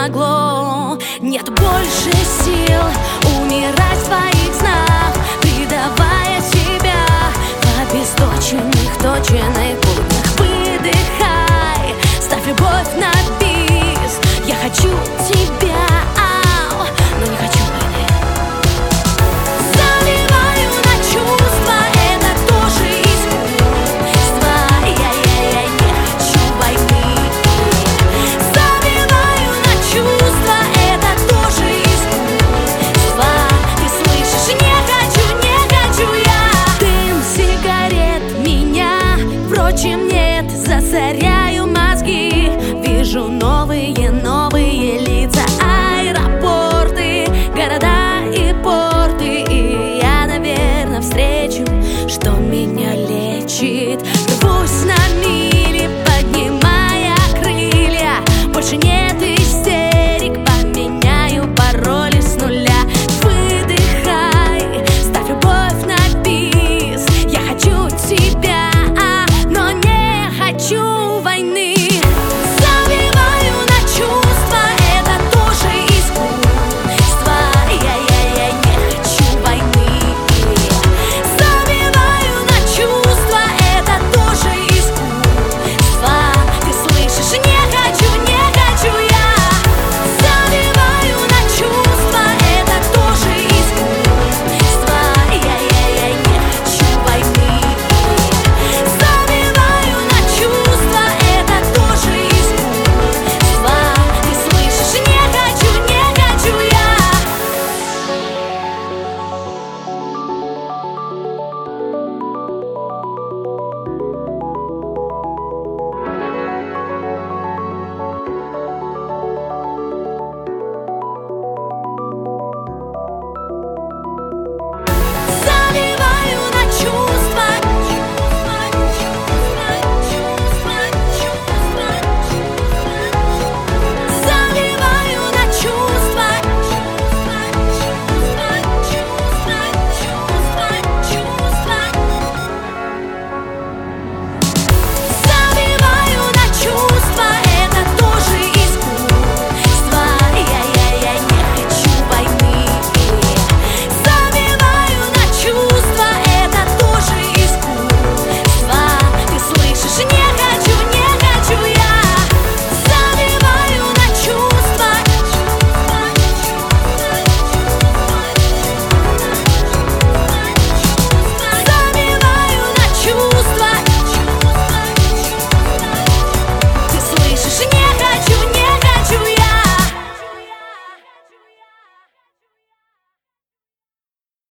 помогло. Нет больше сил умирать в твоих снах, предавая себя в обесточенных, точенных буднях. Выдыхай, ставь любовь на бис. Я хочу тебя, но не хочу войны. Заливаю на чувства, это тоже искусство. Я не хочу войны. Заливаю на чувства, это тоже искусство. Ты слышишь, не хочу я. Дым сигарет меня, впрочем, нет. Засоряю мозги, вижу новые лица, аэропорты, города и порты. И я, наверное, встречу, что меня лечит. Рвусь на мили, поднимая крылья, больше нет